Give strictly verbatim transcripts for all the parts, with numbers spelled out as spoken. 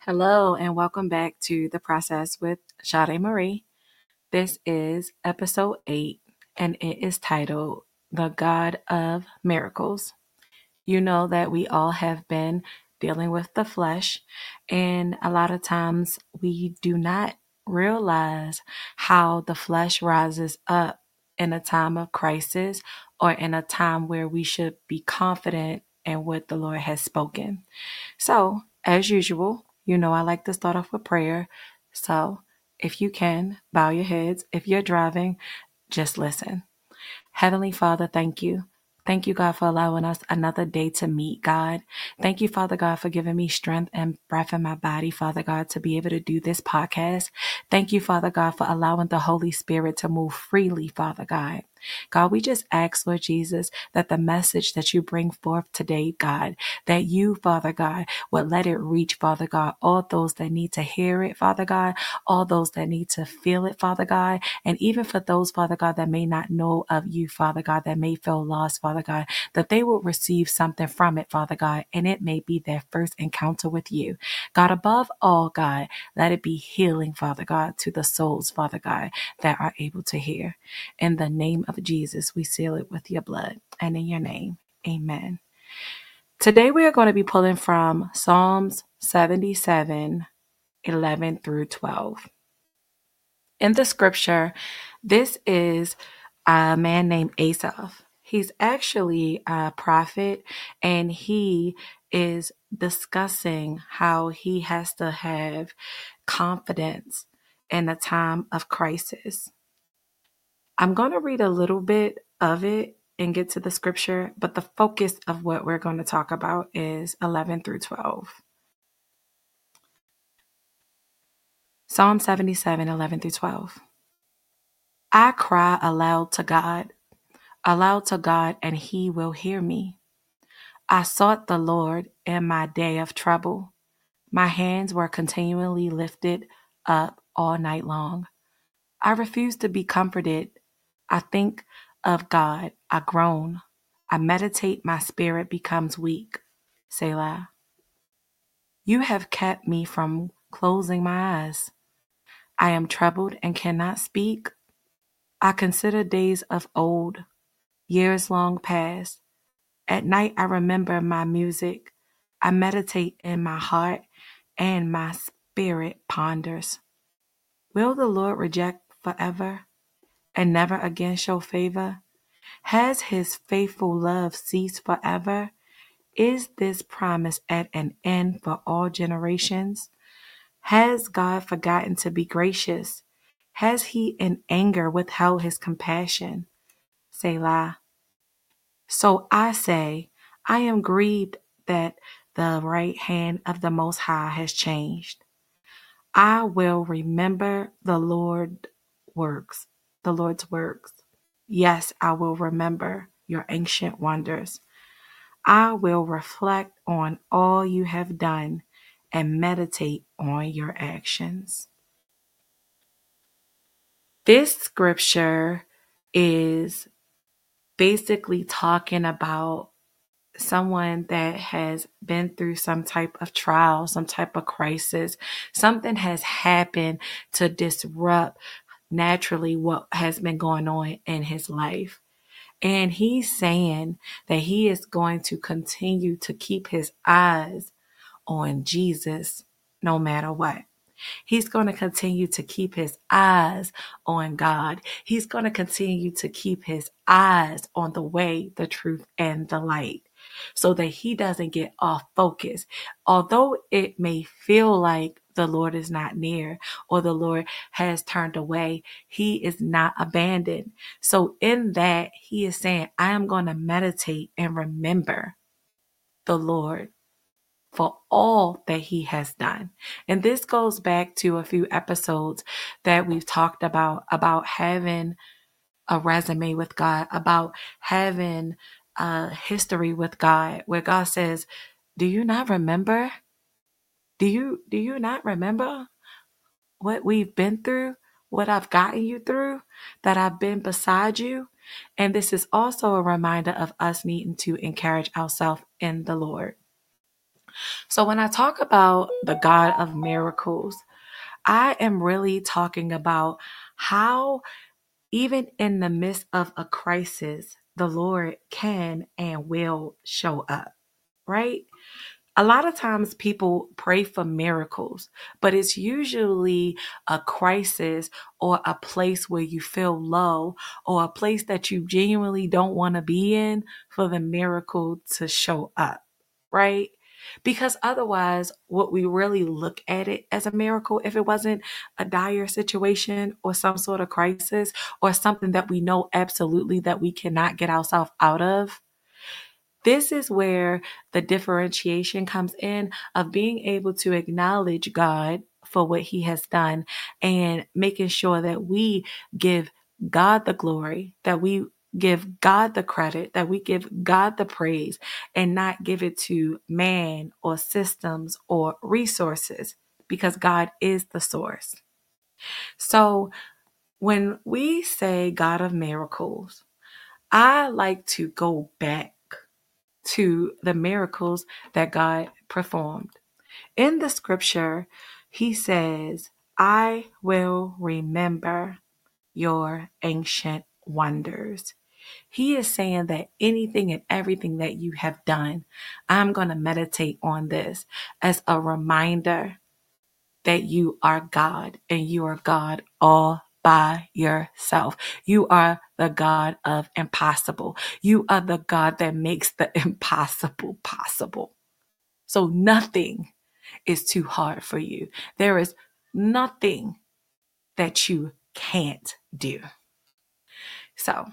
Hello, and welcome back to The Process with Sade Marie. This is episode eight, and it is titled The God of Miracles. You know that we all have been dealing with the flesh, and a lot of times we do not realize how the flesh rises up in a time of crisis or in a time where we should be confident in what the Lord has spoken. So, as usual, you know I like to start off with prayer. So, if you can, bow your heads. If you're driving, just listen. Heavenly Father, thank you. Thank you, God, for allowing us another day to meet, God. Thank you, Father God, for giving me strength and breath in my body, Father God, to be able to do this podcast. Thank you, Father God, for allowing the Holy Spirit to move freely, Father God. God, we just ask, Lord Jesus, that the message that you bring forth today, God, that you, Father God, would let it reach, Father God, all those that need to hear it, Father God, all those that need to feel it, Father God, and even for those, Father God, that may not know of you, Father God, that may feel lost, Father God, that they will receive something from it, Father God, and it may be their first encounter with you. God, above all, God, let it be healing, Father God, to the souls, Father God, that are able to hear. In the name of Jesus, we seal it with your blood, and in your name, amen. Today we are going to be pulling from Psalms seventy-seven, eleven through twelve. In the scripture, this is a man named Asaph. He's actually a prophet, and he is discussing how he has to have confidence in a time of crisis. I'm going to read a little bit of it and get to the scripture, but the focus of what we're going to talk about is eleven through twelve. Psalm seventy-seven, eleven through twelve. I cry aloud to God, aloud to God, and he will hear me. I sought the Lord in my day of trouble. My hands were continually lifted up all night long. I refuse to be comforted. I think of God. I groan. I meditate. My spirit becomes weak. Selah. You have kept me from closing my eyes. I am troubled and cannot speak. I consider days of old, years long past. At night, I remember my music. I meditate in my heart, and my spirit ponders. Will the Lord reject forever and never again show favor? Has his faithful love ceased forever? Is this promise at an end for all generations? Has God forgotten to be gracious? Has he in anger withheld his compassion? Selah. So I say, I am grieved that the right hand of the Most High has changed. I will remember the Lord works, the Lord's works. Yes, I will remember your ancient wonders. I will reflect on all you have done and meditate on your actions. This scripture is basically talking about someone that has been through some type of trial, some type of crisis. Something has happened to disrupt naturally what has been going on in his life. And he's saying that he is going to continue to keep his eyes on Jesus no matter what. He's going to continue to keep his eyes on God. He's going to continue to keep his eyes on the way, the truth, and the light so that he doesn't get off focus. Although it may feel like the Lord is not near or the Lord has turned away, he is not abandoned. So in that, he is saying, I am going to meditate and remember the Lord for all that he has done. And this goes back to a few episodes that we've talked about, about having a resume with God, about having a history with God, where God says, do you not remember? Do you, do you not remember what we've been through, what I've gotten you through, that I've been beside you? And this is also a reminder of us needing to encourage ourselves in the Lord. So when I talk about the God of miracles, I am really talking about how, even in the midst of a crisis, the Lord can and will show up, right? A lot of times people pray for miracles, but it's usually a crisis or a place where you feel low or a place that you genuinely don't want to be in for the miracle to show up, right? Because otherwise, what we really look at it as a miracle, if it wasn't a dire situation or some sort of crisis or something that we know absolutely that we cannot get ourselves out of, this is where the differentiation comes in of being able to acknowledge God for what he has done and making sure that we give God the glory, that we give God the credit, that we give God the praise and not give it to man or systems or resources because God is the source. So when we say God of miracles, I like to go back to the miracles that God performed. In the scripture, he says, I will remember your ancient wonders. He is saying that anything and everything that you have done, I'm going to meditate on this as a reminder that you are God and you are God all by yourself. You are the God of impossible. You are the God that makes the impossible possible. So nothing is too hard for you. There is nothing that you can't do. So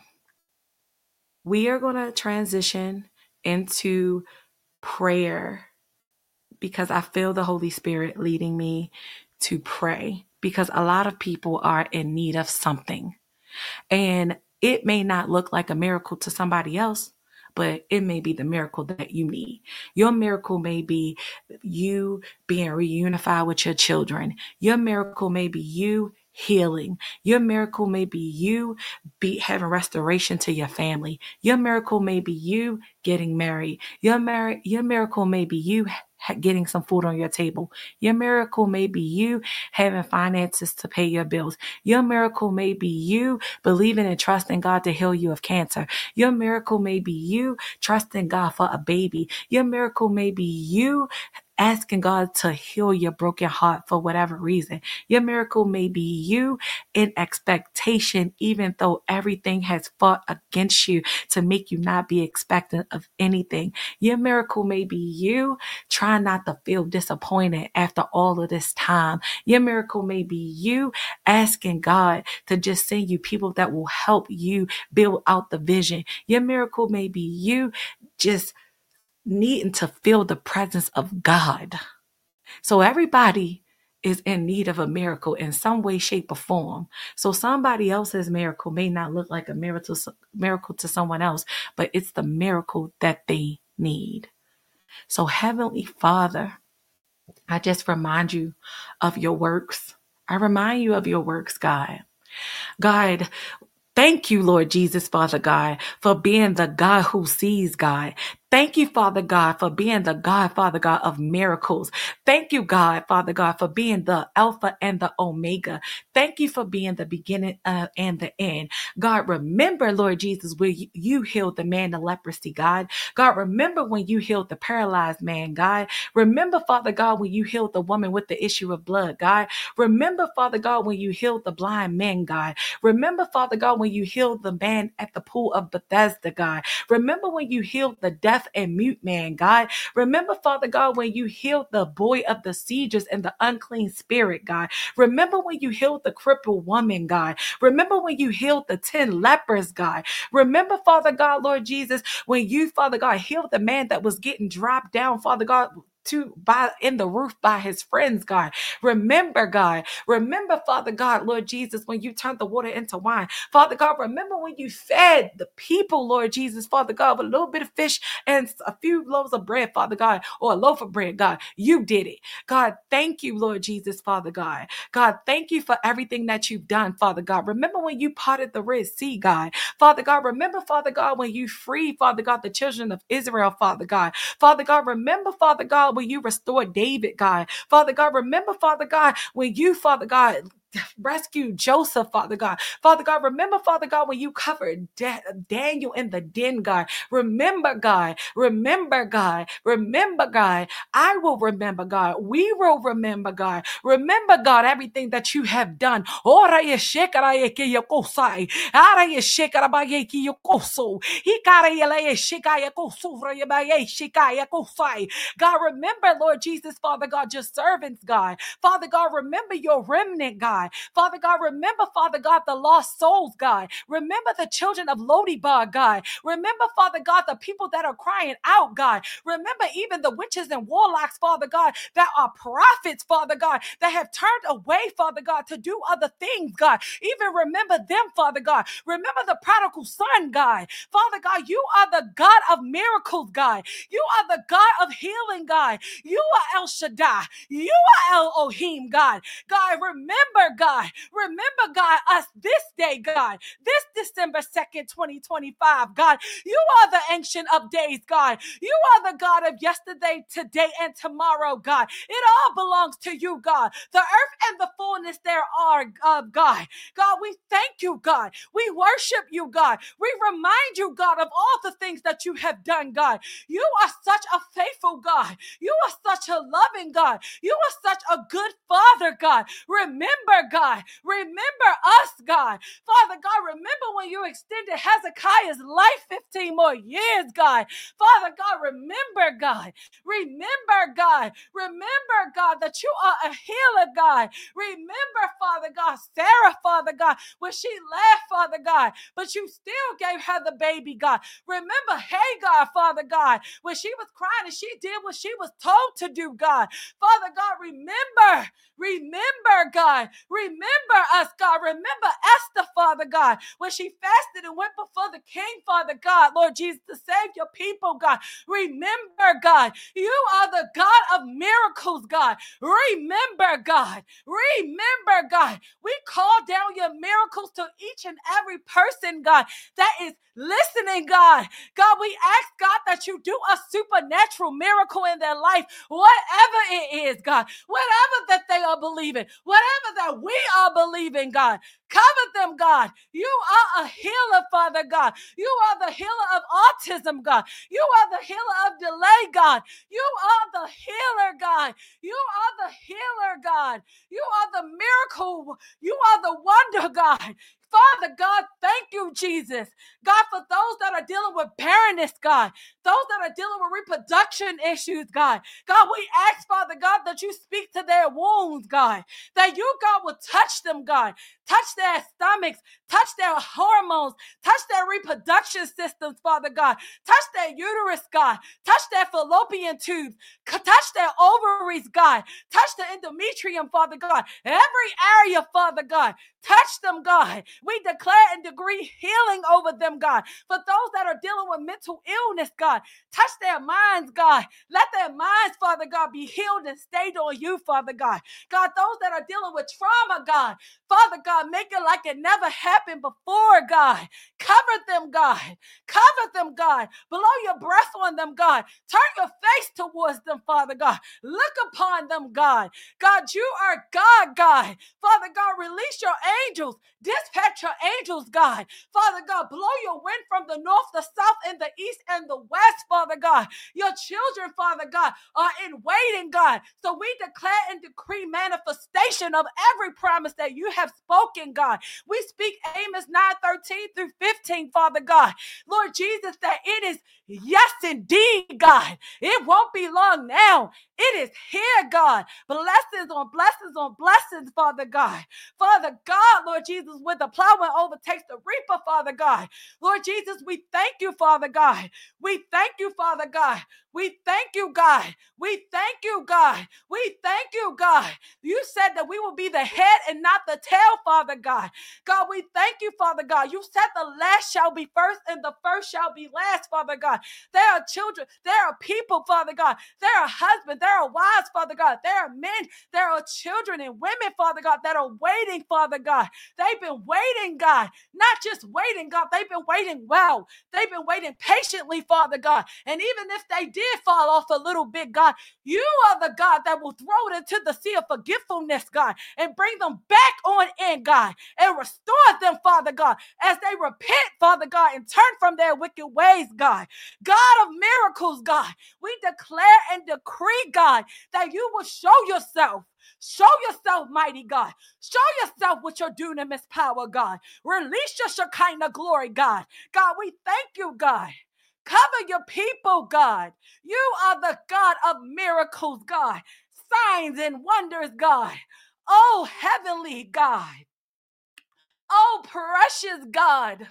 we are going to transition into prayer because I feel the Holy Spirit leading me to pray because a lot of people are in need of something. And it may not look like a miracle to somebody else, but it may be the miracle that you need. Your miracle may be you being reunified with your children. Your miracle may be you healing. Your miracle may be you be having restoration to your family. Your miracle may be you getting married. Your mar- your miracle may be you getting some food on your table. Your miracle may be you having finances to pay your bills. Your miracle may be you believing and trusting God to heal you of cancer. Your miracle may be you trusting God for a baby. Your miracle may be you asking God to heal your broken heart for whatever reason. Your miracle may be you in expectation, even though everything has fought against you to make you not be expectant of anything. Your miracle may be you trying not to feel disappointed after all of this time. Your miracle may be you asking God to just send you people that will help you build out the vision. Your miracle may be you just needing to feel the presence of God. So everybody is in need of a miracle in some way, shape, or form. So somebody else's miracle may not look like a miracle, miracle to someone else, but it's the miracle that they need. So Heavenly Father, I just remind you of your works. I remind you of your works, God. God, thank you, Lord Jesus, Father God, for being the God who sees, God. Thank you, Father God, for being the God, Father God, of miracles. Thank you, God, Father God, for being the Alpha and the Omega. Thank you for being the beginning uh, and the end. God, remember, Lord Jesus, where you, you healed the man of leprosy, God. God, remember when you healed the paralyzed man, God. Remember, Father God, when you healed the woman with the issue of blood, God. Remember, Father God, when you healed the blind men, God. Remember, Father God, when you healed the man at the pool of Bethesda, God. Remember when you healed the deaf and mute man, God. Remember, Father God, when you healed the boy of the seizures and the unclean spirit, God. Remember when you healed the crippled woman, God. Remember when you healed the ten lepers, God. Remember, Father God, Lord Jesus, when you, Father God, healed the man that was getting dropped down, Father God, to by in the roof by his friends, God. Remember, God. Remember, Father God, Lord Jesus, when you turned the water into wine. Father God, remember when you fed the people, Lord Jesus, Father God, with a little bit of fish and a few loaves of bread, Father God, or a loaf of bread, God. You did it. God, thank you, Lord Jesus, Father God. God, thank you for everything that you've done, Father God. Remember when you parted the Red Sea, God. Father God, remember, Father God, when you freed, Father God, the children of Israel, Father God. Father God, remember, Father God, God, when you restored David, God. Father God, remember, Father God, when you, Father God, rescue Joseph, Father God. Father God, remember, Father God, when you covered Da- Daniel in the den, God. Remember, God. Remember, God. Remember, God. I will remember, God. We will remember, God. Remember, God, everything that you have done. Ora ye shekara ye ke yokosai. Ara ye shekara ba ye ki yokoso. Hikara ye la ye shekaya kosura ye ba ye shekaya kosai. God, remember, Lord Jesus, Father God, your servants, God. Father God, remember your remnant, God. Father God, remember, Father God, the lost souls, God. Remember the children of Lodibar, God. Remember, Father God, the people that are crying out, God. Remember even the witches and warlocks, Father God, that are prophets, Father God, that have turned away, Father God, to do other things, God. Even remember them, Father God. Remember the prodigal son, God. Father God, you are the God of miracles, God. You are the God of healing, God. You are El Shaddai. You are Elohim, God. God, remember, God. Remember, God, us this day, God. This December second, twenty twenty-five, God. You are the Ancient of Days, God. You are the God of yesterday, today, and tomorrow, God. It all belongs to you, God. The earth and the fullness there are, uh, God. God, we thank you, God. We worship you, God. We remind you, God, of all the things that you have done, God. You are such a faithful God. You are such a loving God. You are such a good Father, God. Remember, God. Remember us, God. Father God, remember when you extended Hezekiah's life fifteen more years, God. Father God, remember, God. Remember, God. Remember, God, that you are a healer, God. Remember, Father God, Sarah, Father God, when she laughed, Father God, but you still gave her the baby, God. Remember Hagar, Father God, when she was crying and she did what she was told to do, God. Father God, remember, remember, God. Remember us, God. Remember Esther, Father God, when she fasted and went before the king, Father God, Lord Jesus, to save your people, God. Remember, God, you are the God of miracles, God. Remember, God. Remember, God. We call down your miracles to each and every person, God, that is listening, God. God, we ask, God, that you do a supernatural miracle in their life, whatever it is, God, whatever that they are believing, whatever that we are believing, God. Cover them, God. You are a healer, Father God. You are the healer of autism, God. You are the healer of delay, God. You are the healer, God. You are the healer, God. You are the miracle. You are the wonder, God. Father God, thank you, Jesus. God, for those that are dealing with barrenness, God, those that are dealing with reproduction issues, God, God, we ask, Father God, that you speak to their wounds, God, that you, God, will touch them, God, touch their stomachs, touch their hormones, touch their reproduction systems, Father God, touch their uterus, God, touch their fallopian tubes, touch their ovaries, God, touch the endometrium, Father God, every area, Father God, touch them, God. We declare and decree healing over them, God. For those that are dealing with mental illness, God, touch their minds, God. Let their minds, Father God, be healed and stayed on you, Father God. God, those that are dealing with trauma, God, Father God, make it like it never happened before, God. Cover them, God. Cover them, God. Blow your breath on them, God. Turn your face towards them, Father God. Look upon them, God. God, you are God, God. Father God, release your angels. Dispatch your angels, God. Father God, blow your wind from the north, the south, and the east, and the west, Father God. Your children, Father God, are in waiting, God. So we declare and decree manifestation of every promise that you have spoken, God. We speak Amos nine thirteen through fifteen, Father God. Lord Jesus, that it is yes, indeed, God. It won't be long now. It is here, God. Blessings on blessings on blessings, Father God. Father God, Lord Jesus, when the plowman overtakes the reaper, Father God. Lord Jesus, we thank you, Father God. We thank you, Father God. We thank you, God. We thank you, God. We thank you, God. You said that we will be the head and not the tail, Father God. God, we thank you, Father God. You said the last shall be first and the first shall be last, Father God. God. There are children. There are people, Father God. There are husbands. There are wives, Father God. There are men. There are children and women, Father God, that are waiting, Father God. They've been waiting, God. Not just waiting, God. They've been waiting well. They've been waiting patiently, Father God. And even if they did fall off a little bit, God, you are the God that will throw it into the sea of forgetfulness, God, and bring them back on in, God, and restore them, Father God, as they repent, Father God, and turn from their wicked ways, God. God of miracles, God, we declare and decree, God, that you will show yourself. Show yourself, mighty God. Show yourself with your dunamis power, God. Release your Shekinah glory, God. God, we thank you, God. Cover your people, God. You are the God of miracles, God. Signs and wonders, God. Oh, heavenly God. Oh, precious God.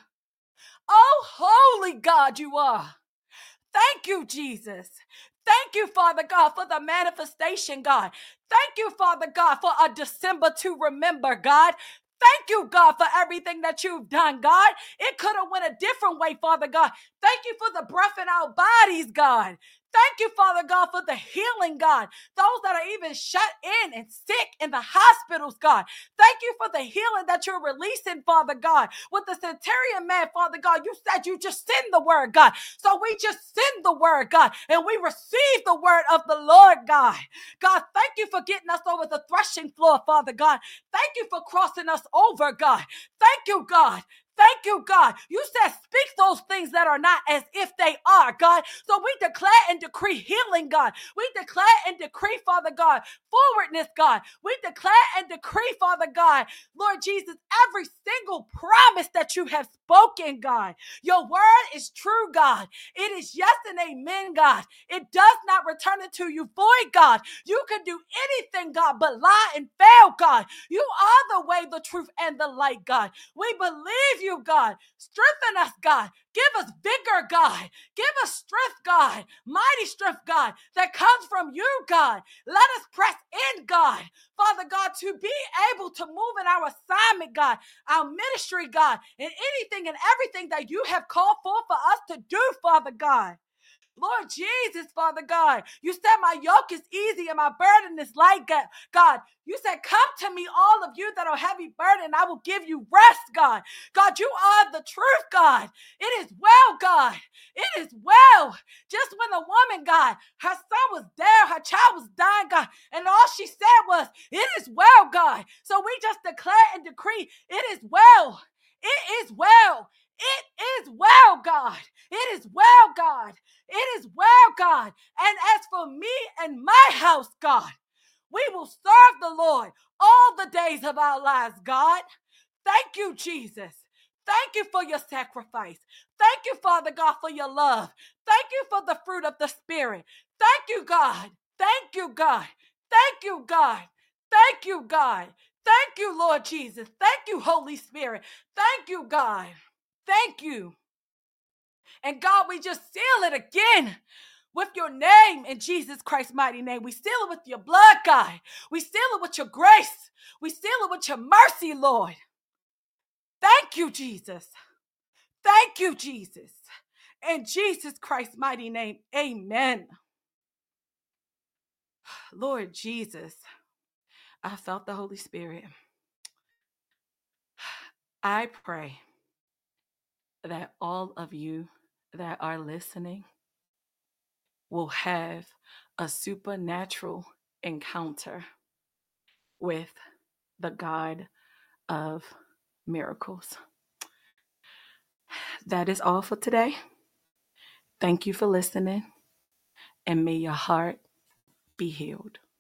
Oh, holy God you are. Thank you, Jesus. Thank you, Father God, for the manifestation, God. Thank you, Father God, for a December to remember, God. Thank you, God, for everything that you've done, God. It could have went a different way, Father God. Thank you for the breath in our bodies, God. Thank you, Father God, for the healing, God. Those that are even shut in and sick in the hospitals, God. Thank you for the healing that you're releasing, Father God. With the centurion man, Father God, you said you just send the word, God. So we just send the word, God, and we receive the word of the Lord, God. God, thank you for getting us over the threshing floor, Father God. Thank you for crossing us over, God. Thank you, God. Thank you, God. You said speak those things that are not as if they are, God. So we declare and decree healing, God. We declare and decree, Father God, forwardness, God. We declare and decree, Father God, Lord Jesus, every single promise that you have spoken, God. Your word is true, God. It is yes and amen, God. It does not return unto you void, God. You can do anything, God, but lie and fail, God. You are the way, the truth, and the light, God. We believe you, God. Strengthen us, God. Give us vigor, God. Give us strength, God. Mighty strength, God, that comes from you, God. Let us press in, God. Father God, to be able to move in our assignment, God, our ministry, God, and anything and everything that you have called for for us to do, Father God. Lord Jesus, Father God, you said my yoke is easy and my burden is light, God. You said, come to me, all of you that are heavy burdened, I will give you rest, God. God, you are the truth, God. It is well, God. It is well. Just when the woman, God, her son was there, her child was dying, God, and all she said was, it is well, God. So we just declare and decree, it is well. It is well. It is well, God. It is well, God. It is well, God. And as for me and my house, God, we will serve the Lord all the days of our lives, God. Thank you, Jesus. Thank you for your sacrifice. Thank you, Father God, for your love. Thank you for the fruit of the Spirit. Thank you, God. Thank you, God. Thank you, God. Thank you, God. Thank you, Lord Jesus. Thank you, Holy Spirit. Thank you, God. Thank you. And God, we just seal it again with your name in Jesus Christ's mighty name. We seal it with your blood, God. We seal it with your grace. We seal it with your mercy, Lord. Thank you, Jesus. Thank you, Jesus. In Jesus Christ's mighty name, amen. Lord Jesus, I felt the Holy Spirit. I pray that all of you that are listening will have a supernatural encounter with the God of miracles. That is all for today. Thank you for listening, and may your heart be healed.